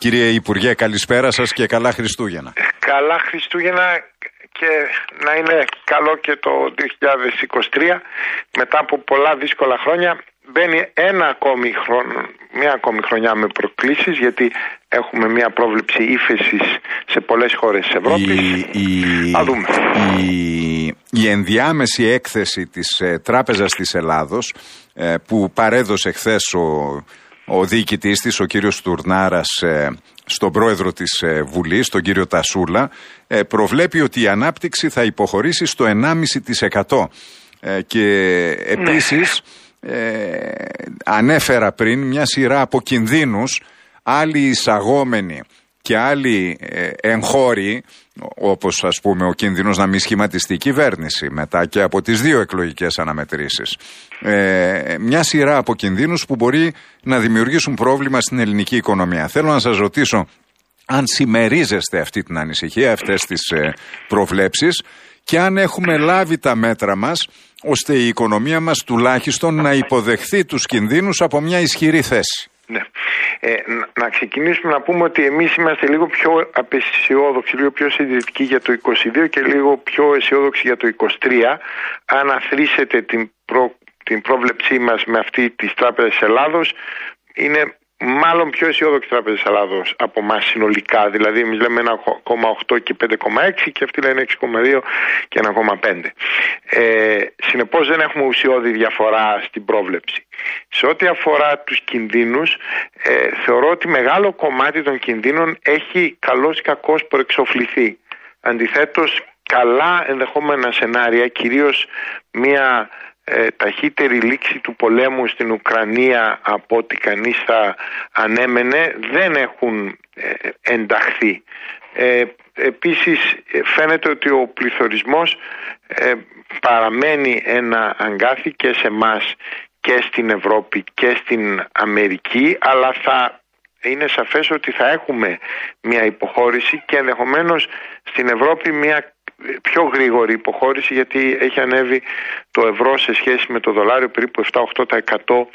Κύριε Υπουργέ, καλησπέρα σας και καλά Χριστούγεννα. Καλά Χριστούγεννα και να είναι καλό και το 2023. Μετά από πολλά δύσκολα χρόνια μπαίνει μια ακόμη χρονιά με προκλήσεις, γιατί έχουμε μια πρόβλεψη ύφεσης σε πολλές χώρες της Ευρώπης. Η ενδιάμεση έκθεση της Τράπεζας της Ελλάδος που παρέδωσε χθες ο διοικητής της, ο κύριος Τουρνάρας, στον πρόεδρο της Βουλής, τον κύριο Τασούλα, προβλέπει ότι η ανάπτυξη θα υποχωρήσει στο 1,5%. Και επίσης ανέφερα πριν μια σειρά από κινδύνους, άλλοι εισαγόμενοι και άλλοι εγχώροι, όπως ας πούμε ο κίνδυνος να μην σχηματιστεί η κυβέρνηση μετά και από τις 2 εκλογικές αναμετρήσεις. Μια σειρά από κινδύνους που μπορεί να δημιουργήσουν πρόβλημα στην ελληνική οικονομία. Θέλω να σας ρωτήσω αν συμμερίζεστε αυτή την ανησυχία, αυτές τις προβλέψεις, και αν έχουμε λάβει τα μέτρα μας ώστε η οικονομία μας τουλάχιστον να υποδεχθεί τους κινδύνους από μια ισχυρή θέση. Ναι. Να ξεκινήσουμε να πούμε ότι εμείς είμαστε λίγο πιο απεσιόδοξοι, λίγο πιο συντηρητικοί για το 2022 και λίγο πιο αισιόδοξοι για το 2023. Αν αθροίσετε την πρόβλεψή μας με αυτή της Τράπεζας Ελλάδος, είναι μάλλον πιο αισιόδοξη Τράπεζα Ελλάδος από εμάς συνολικά. Δηλαδή, εμείς λέμε 1,8 και 5,6 και αυτοί λένε 6,2 και 1,5. Συνεπώς δεν έχουμε ουσιώδη διαφορά στην πρόβλεψη. Σε ό,τι αφορά τους κινδύνους, θεωρώ ότι μεγάλο κομμάτι των κινδύνων έχει καλώς ή κακώς προεξοφληθεί. Αντιθέτως, καλά ενδεχόμενα σενάρια, κυρίως μια ταχύτερη λήξη του πολέμου στην Ουκρανία από ό,τι κανείς θα ανέμενε, δεν έχουν ενταχθεί. Επίσης φαίνεται ότι ο πληθωρισμός παραμένει ένα αγκάθι και σε εμάς και στην Ευρώπη και στην Αμερική, αλλά θα είναι σαφές ότι θα έχουμε μια υποχώρηση και ενδεχομένως στην Ευρώπη μια πιο γρήγορη υποχώρηση, γιατί έχει ανέβει το ευρώ σε σχέση με το δολάριο περίπου 7-8%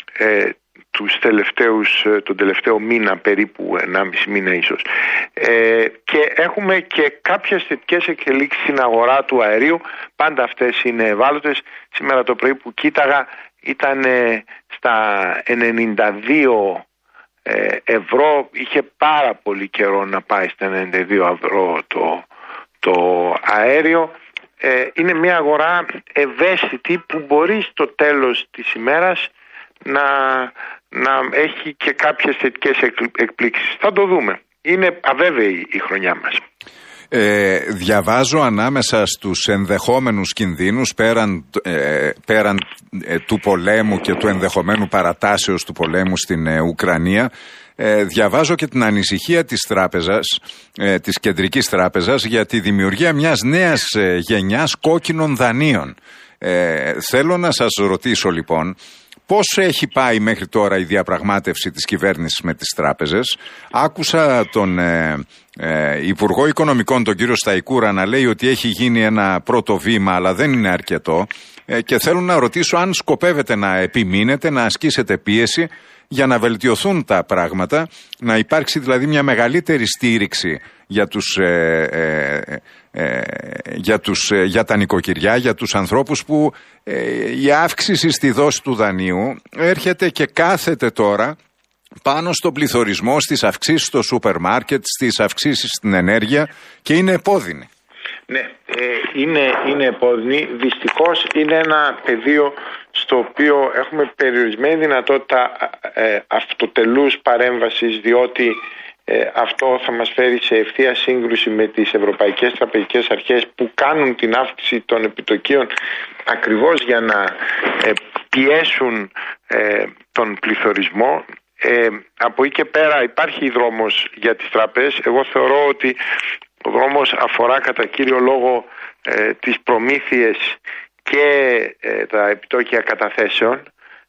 τον τελευταίο μήνα, περίπου 1,5 μήνα ίσως. Και έχουμε και κάποιες θετικές εξελίξεις στην αγορά του αερίου. Πάντα αυτές είναι ευάλωτες. Σήμερα το πρωί που κοίταγα ήταν στα 92 ευρώ. Είχε πάρα πολύ καιρό να πάει στα 92 ευρώ το αέριο. Είναι μια αγορά ευαίσθητη που μπορεί στο τέλος της ημέρας να έχει και κάποιες θετικές εκπλήξεις. Θα το δούμε. Είναι αβέβαιη η χρονιά μας. Διαβάζω ανάμεσα στους ενδεχόμενους κινδύνους πέραν του πολέμου και του ενδεχομένου παρατάσεως του πολέμου στην Ουκρανία, διαβάζω και την ανησυχία της τράπεζας, της Κεντρικής Τράπεζας, για τη δημιουργία μιας νέας γενιάς κόκκινων δανείων. Θέλω να σας ρωτήσω λοιπόν, πώς έχει πάει μέχρι τώρα η διαπραγμάτευση της κυβέρνησης με τις τράπεζες? Άκουσα τον Υπουργό Οικονομικών, τον κύριο Σταϊκούρα, να λέει ότι έχει γίνει ένα πρώτο βήμα, αλλά δεν είναι αρκετό. Και θέλω να ρωτήσω αν σκοπεύετε να επιμείνετε, να ασκήσετε πίεση για να βελτιωθούν τα πράγματα, να υπάρξει δηλαδή μια μεγαλύτερη στήριξη για τα νοικοκυριά, για τους ανθρώπους που η αύξηση στη δόση του δανείου έρχεται και κάθεται τώρα πάνω στον πληθωρισμό, στις αυξήσεις στο σούπερ μάρκετ, στις αυξήσεις στην ενέργεια, και είναι επώδυνη. Ναι, είναι επώδυνη. Δυστυχώς είναι ένα πεδίο στο οποίο έχουμε περιορισμένη δυνατότητα αυτοτελούς παρέμβασης, διότι αυτό θα μας φέρει σε ευθεία σύγκρουση με τις ευρωπαϊκές τραπεζικές αρχές που κάνουν την αύξηση των επιτοκίων ακριβώς για να πιέσουν τον πληθωρισμό. Από εκεί και πέρα υπάρχει δρόμος για τις τράπεζες. Εγώ θεωρώ ότι ο δρόμος αφορά κατά κύριο λόγο τις προμήθειες και τα επιτόκια καταθέσεων.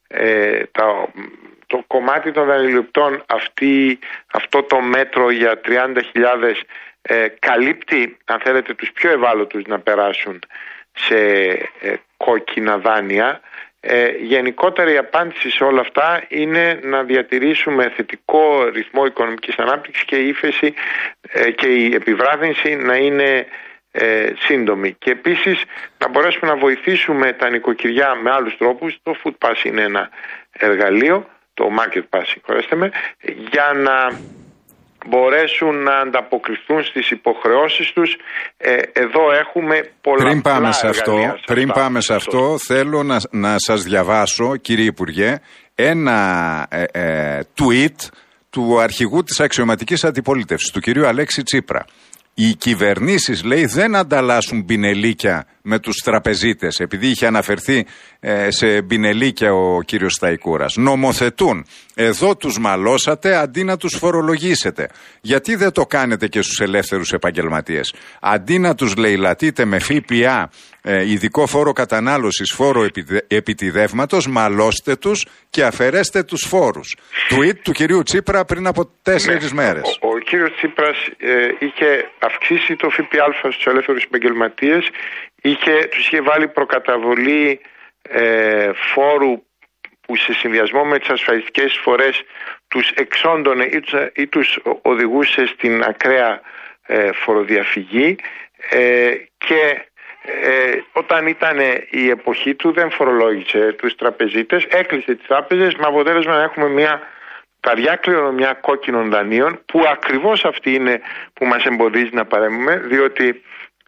Το κομμάτι των δανειοληπτών, αυτό το μέτρο για 30.000 καλύπτει, αν θέλετε, τους πιο ευάλωτους να περάσουν σε κόκκινα δάνεια. Γενικότερα η απάντηση σε όλα αυτά είναι να διατηρήσουμε θετικό ρυθμό οικονομικής ανάπτυξης και η ύφεση και η επιβράδυνση να είναι σύντομη. Και επίσης να μπορέσουμε να βοηθήσουμε τα νοικοκυριά με άλλους τρόπους. Το Food Pass είναι ένα εργαλείο, το Market Pass, συγχωρέστε με, για να μπορέσουν να ανταποκριθούν στις υποχρεώσεις τους. Εδώ έχουμε πολλά. Πριν πάμε σε αυτό, θέλω να σας διαβάσω, κύριε Υπουργέ, ένα tweet του αρχηγού της αξιωματικής αντιπολίτευσης, του κυρίου Αλέξη Τσίπρα. Οι κυβερνήσεις, λέει, δεν ανταλλάσσουν μπινελίκια με τους τραπεζίτες, επειδή είχε αναφερθεί σε μπινελίκια ο κύριος Σταϊκούρας. Νομοθετούν. Εδώ τους μαλώσατε αντί να τους φορολογήσετε. Γιατί δεν το κάνετε και στους ελεύθερους επαγγελματίες? Αντί να τους λαιλατείτε με ΦΠΑ, ειδικό φόρο κατανάλωσης, φόρο επιτιδεύματος, μαλώστε τους και αφαιρέστε τους φόρους. Tweet του κυρίου Τσίπρα πριν από 4 μέρες. Ο κύριος Τσίπρας είχε αυξήσει το ΦΠΑ στους ελεύθερους επαγγελματίες, τους είχε βάλει προκαταβολή φόρου που σε συνδυασμό με τις ασφαλιστικές εισφορές τους εξόντωνε ή τους οδηγούσε στην ακραία φοροδιαφυγή, και όταν ήταν η εποχή του δεν φορολόγησε τους τραπεζίτες, έκλεισε τις τράπεζες με αποτέλεσμα να έχουμε μια καρδιά κληρονομιά κόκκινων δανείων, που ακριβώς αυτή είναι που μας εμποδίζει να παρέμβουμε, διότι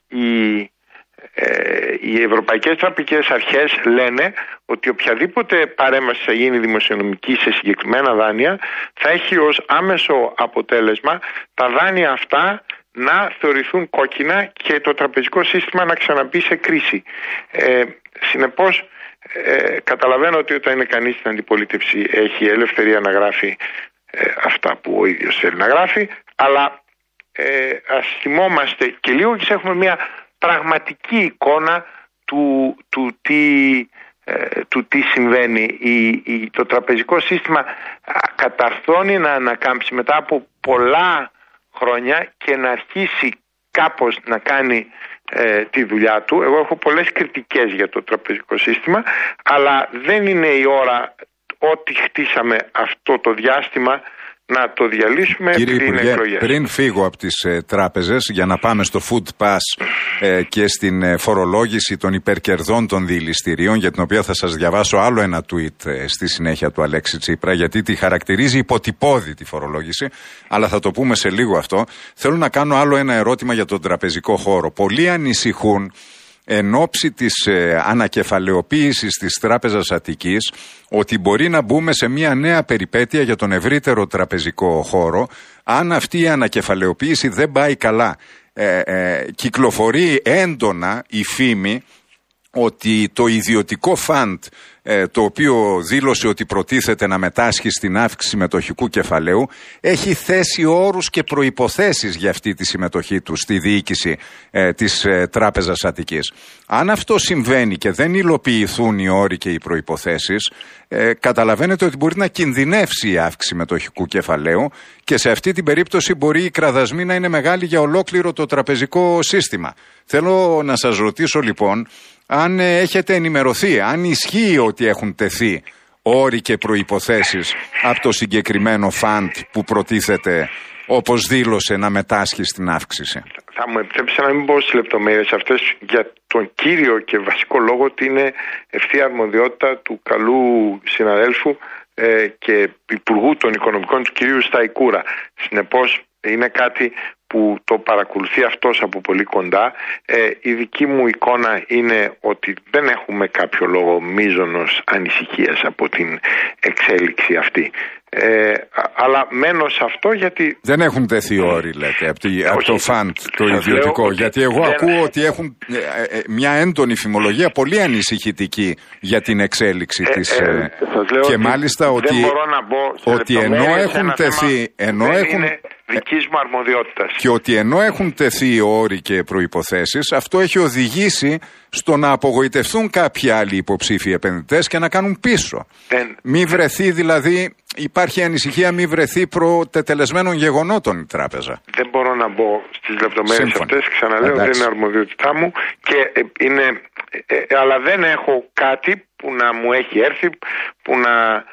οι ευρωπαϊκές τραπεζικές αρχές λένε ότι οποιαδήποτε παρέμβαση θα γίνει δημοσιονομική σε συγκεκριμένα δάνεια θα έχει ως άμεσο αποτέλεσμα τα δάνεια αυτά να θεωρηθούν κόκκινα και το τραπεζικό σύστημα να ξαναμπεί σε κρίση. Συνεπώς, καταλαβαίνω ότι όταν είναι κανείς στην αντιπολίτευση έχει ελευθερία να γράφει αυτά που ο ίδιος θέλει να γράφει, αλλά ας θυμόμαστε και λίγο και έχουμε μια πραγματική εικόνα του τι συμβαίνει. Το τραπεζικό σύστημα καταρθώνει να ανακάμψει μετά από πολλά χρόνια και να αρχίσει κάπως να κάνει τη δουλειά του. Εγώ έχω πολλές κριτικές για το τραπεζικό σύστημα, αλλά δεν είναι η ώρα ό,τι χτίσαμε αυτό το διάστημα να το διαλύσουμε. Κύριε Υπουργέ, πριν φύγω από τις τράπεζες για να πάμε στο Food Pass και στην φορολόγηση των υπερκερδών των διειληστηρίων, για την οποία θα σας διαβάσω άλλο ένα tweet στη συνέχεια του Αλέξη Τσίπρα, γιατί τη χαρακτηρίζει υποτυπώδη τη φορολόγηση, αλλά θα το πούμε σε λίγο αυτό. Θέλω να κάνω άλλο ένα ερώτημα για τον τραπεζικό χώρο. Πολλοί ανησυχούν εν ώψη της ανακεφαλαιοποίησης της Τράπεζας Αττικής ότι μπορεί να μπούμε σε μια νέα περιπέτεια για τον ευρύτερο τραπεζικό χώρο αν αυτή η ανακεφαλαιοποίηση δεν πάει καλά. Κυκλοφορεί έντονα η φήμη ότι το ιδιωτικό φαντ, το οποίο δήλωσε ότι προτίθεται να μετάσχει στην αύξηση μετοχικού κεφαλαίου, έχει θέσει όρους και προϋποθέσεις για αυτή τη συμμετοχή του στη διοίκηση της Τράπεζας Αττικής. Αν αυτό συμβαίνει και δεν υλοποιηθούν οι όροι και οι προϋποθέσεις, καταλαβαίνετε ότι μπορεί να κινδυνεύσει η αύξηση μετοχικού κεφαλαίου και σε αυτή την περίπτωση μπορεί η κραδασμή να είναι μεγάλη για ολόκληρο το τραπεζικό σύστημα. Θέλω να σας ρωτήσω λοιπόν αν έχετε ενημερωθεί, αν ισχύει ότι έχουν τεθεί όροι και προϋποθέσεις από το συγκεκριμένο φαντ που προτίθεται, όπως δήλωσε, να μετάσχει στην αύξηση. Θα μου επιτρέψετε να μην πω στις λεπτομέρειες αυτές για τον κύριο και βασικό λόγο ότι είναι ευθεία αρμοδιότητα του καλού συναδέλφου και υπουργού των οικονομικών του κυρίου Σταϊκούρα. Συνεπώς είναι κάτι που το παρακολουθεί αυτός από πολύ κοντά. Η δική μου εικόνα είναι ότι δεν έχουμε κάποιο λόγο μείζωνος ανησυχίας από την εξέλιξη αυτή. Αλλά μένω σε αυτό γιατί... Δεν έχουν τεθεί όροι, λέτε, από το φαντ το ιδιωτικό. Γιατί εγώ ακούω ότι έχουν μια έντονη φημολογία πολύ ανησυχητική για την εξέλιξη της. Και μάλιστα ότι ενώ έχουν τεθεί... Δικής μου αρμοδιότητας. Και ότι ενώ έχουν τεθεί όροι και προϋποθέσεις, αυτό έχει οδηγήσει στο να απογοητευτούν κάποιοι άλλοι υποψήφοι επενδυτές και να κάνουν πίσω. Μη βρεθεί δηλαδή, υπάρχει ανησυχία μη βρεθεί προτετελεσμένων γεγονότων η τράπεζα. Δεν μπορώ να μπω στις λεπτομέρειες αυτές, ξαναλέω, δεν είναι αρμοδιότητά μου και είναι, αλλά δεν έχω κάτι που να μου έχει έρθει, που να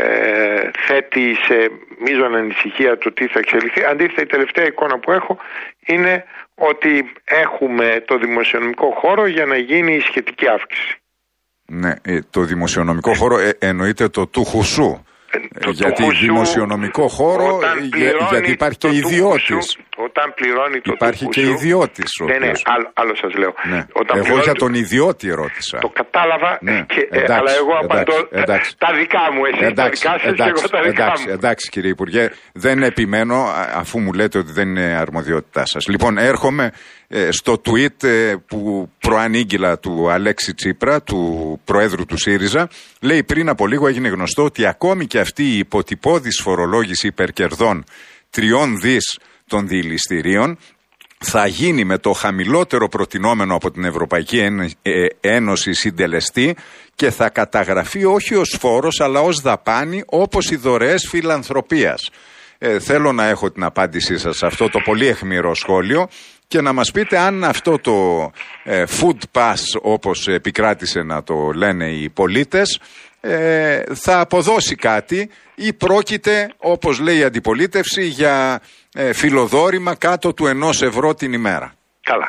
θέτει σε μείζωνα ανησυχία το τι θα εξελιχθεί. Αντίθετα, η τελευταία εικόνα που έχω είναι ότι έχουμε το δημοσιονομικό χώρο για να γίνει η σχετική αύξηση. Ναι, το δημοσιονομικό χώρο εννοείται το του χουσού. Γιατί δημοσιονομικό χώρο, γιατί υπάρχει και ιδιώτης. Όταν πληρώνει το υπάρχει και ιδιώτης. Ναι, άλλο σας λέω. Ναι. Εγώ για τον ιδιώτη ρώτησα. Το κατάλαβα, ναι. Αλλά εγώ απαντώ τα δικά μου, εσείς τα δικά σας και εγώ τα δικά μου. Εντάξει κύριε Υπουργέ, δεν επιμένω αφού μου λέτε ότι δεν είναι αρμοδιότητά σας. Λοιπόν, έρχομαι στο tweet που προανήγγειλα του Αλέξη Τσίπρα, του Προέδρου του ΣΥΡΙΖΑ. Λέει, πριν από λίγο έγινε γνωστό ότι ακόμη και αυτή η υποτυπώδης φορολόγηση υπερκερδών 3 δις των διηληστηρίων θα γίνει με το χαμηλότερο προτινόμενο από την Ευρωπαϊκή Ένωση συντελεστή και θα καταγραφεί όχι ως φόρος αλλά ως δαπάνη, όπως οι δωρεές φιλανθρωπίας. Θέλω να έχω την απάντησή σας σε αυτό το πολύ αιχμηρό σχόλιο και να μας πείτε αν αυτό το food pass, όπως επικράτησε να το λένε οι πολίτες, θα αποδώσει κάτι ή πρόκειται, όπως λέει η αντιπολίτευση, για φιλοδόρημα κάτω του 1 ευρώ την ημέρα. Καλά.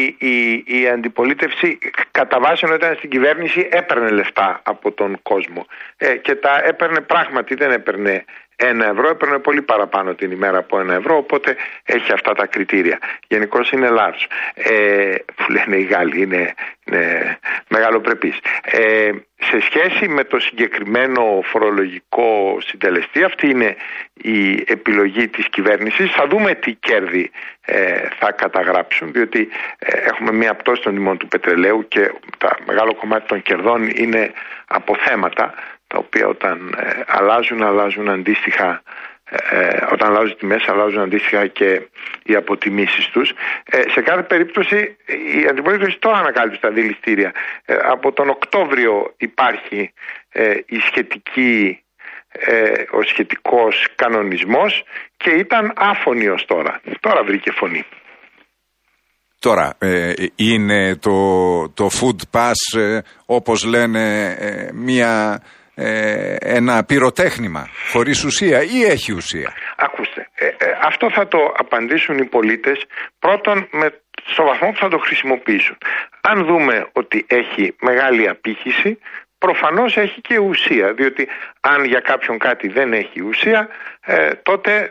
Η αντιπολίτευση κατά βάση όταν ήταν στην κυβέρνηση έπαιρνε λεφτά από τον κόσμο και τα έπαιρνε πράγματι, δεν έπαιρνε 1 ευρώ, έπαιρνε πολύ παραπάνω την ημέρα από 1 ευρώ, οπότε έχει αυτά τα κριτήρια. Γενικώς είναι large, που λένε οι Γάλλοι, είναι μεγαλοπρεπής. Σε σχέση με το συγκεκριμένο φορολογικό συντελεστή, αυτή είναι η επιλογή της κυβέρνησης. Θα δούμε τι κέρδη θα καταγράψουν, διότι έχουμε μία πτώση των τιμών του πετρελαίου και τα μεγάλο κομμάτι των κερδών είναι αποθέματα, τα οποία όταν αλλάζουν αντίστοιχα, όταν αλλάζουν τιμές, αλλάζουν αντίστοιχα και οι αποτιμήσεις τους. Σε κάθε περίπτωση η αντιπολίτευση τώρα ανακάλυψε τα δηληστήρια. Από τον Οκτώβριο υπάρχει ο σχετικός κανονισμός και ήταν άφωνη ως τώρα. Τώρα βρήκε φωνή. Τώρα, είναι το food pass, όπως λένε, ένα πυροτέχνημα χωρίς ουσία ή έχει ουσία? Ακούστε, αυτό θα το απαντήσουν οι πολίτες πρώτον στο βαθμό που θα το χρησιμοποιήσουν. Αν δούμε ότι έχει μεγάλη απήχηση, προφανώς έχει και ουσία, διότι αν για κάποιον κάτι δεν έχει ουσία, τότε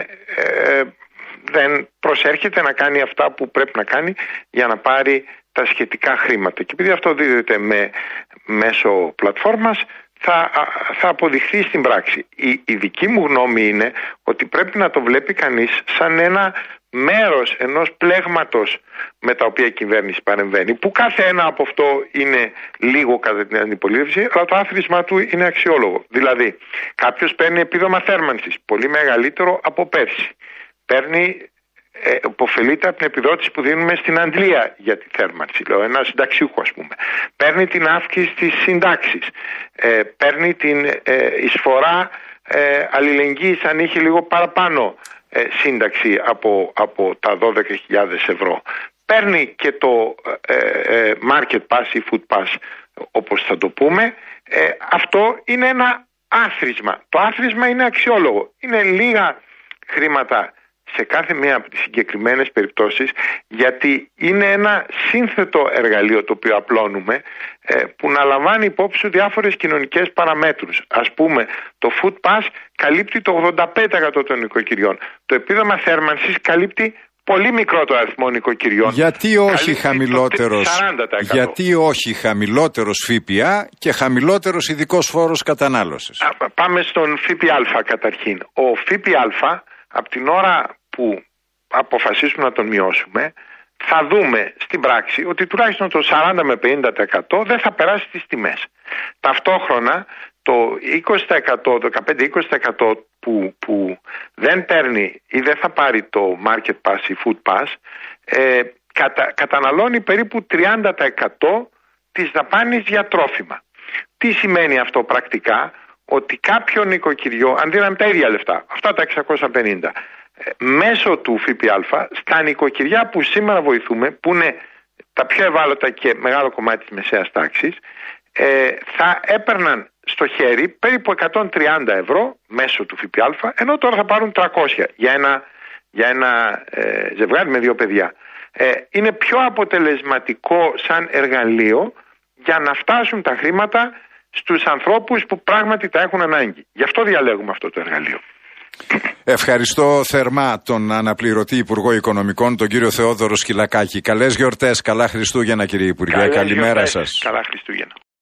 δεν προσέρχεται να κάνει αυτά που πρέπει να κάνει για να πάρει τα σχετικά χρήματα. Και επειδή αυτό δίδεται μέσω πλατφόρμας, θα αποδειχθεί στην πράξη. Η δική μου γνώμη είναι ότι πρέπει να το βλέπει κανείς σαν ένα μέρος ενός πλέγματος με τα οποία η κυβέρνηση παρεμβαίνει, που κάθε ένα από αυτό είναι λίγο κατά την αντιπολίτευση, αλλά το άθροισμά του είναι αξιόλογο. Δηλαδή, κάποιος παίρνει επίδομα θέρμανσης, πολύ μεγαλύτερο από πέρσι. Υποφελείται από την επιδότηση που δίνουμε στην Αγγλία για τη θέρμανση, λέω, ένα συνταξιούχο ας πούμε. Παίρνει την αύξηση της συντάξης, παίρνει την εισφορά αλληλεγγύης αν είχε λίγο παραπάνω σύνταξη από τα 12.000 ευρώ. Παίρνει και το market pass ή food pass, όπως θα το πούμε. Αυτό είναι ένα άθροισμα. Το άθροισμα είναι αξιόλογο. Είναι λίγα χρήματα σε κάθε μία από τις συγκεκριμένες περιπτώσεις, γιατί είναι ένα σύνθετο εργαλείο το οποίο απλώνουμε, που να λαμβάνει υπόψη διάφορες κοινωνικές παραμέτρους. Ας πούμε, το food pass καλύπτει το 85% των νοικοκυριών. Το επίδομα θέρμανσης καλύπτει πολύ μικρότερο αριθμό νοικοκυριών. Γιατί όχι χαμηλότερος ΦΠΑ και χαμηλότερος ειδικός φόρος κατανάλωσης? Πάμε στον ΦΠΑ καταρχήν. Ο ΦΠΑ από την ώρα που αποφασίσουμε να τον μειώσουμε, θα δούμε στην πράξη ότι τουλάχιστον το 40 με 50% δεν θα περάσει στις τιμές. Ταυτόχρονα το 20%, 15-20% που δεν παίρνει ή δεν θα πάρει το market pass ή food pass, καταναλώνει περίπου 30% της δαπάνης για τρόφιμα. Τι σημαίνει αυτό πρακτικά? Ότι κάποιο νοικοκυριό, αν δίναμε τα ίδια λεφτά, αυτά τα 650, μέσω του ΦΠΑ, στα νοικοκυριά που σήμερα βοηθούμε, που είναι τα πιο ευάλωτα και μεγάλο κομμάτι της μεσαίας τάξης, θα έπαιρναν στο χέρι περίπου 130 ευρώ μέσω του ΦΠΑ, ενώ τώρα θα πάρουν 300 για ένα ζευγάρι με 2 παιδιά. Είναι πιο αποτελεσματικό σαν εργαλείο για να φτάσουν τα χρήματα στους ανθρώπους που πράγματι τα έχουν ανάγκη. Γι' αυτό διαλέγουμε αυτό το εργαλείο. Ευχαριστώ θερμά τον αναπληρωτή Υπουργό Οικονομικών, τον κύριο Θεόδωρο Σκυλακάκη. Καλές γιορτές, καλά Χριστούγεννα κύριε Υπουργέ, καλημέρα σας. Καλά Χριστούγεννα.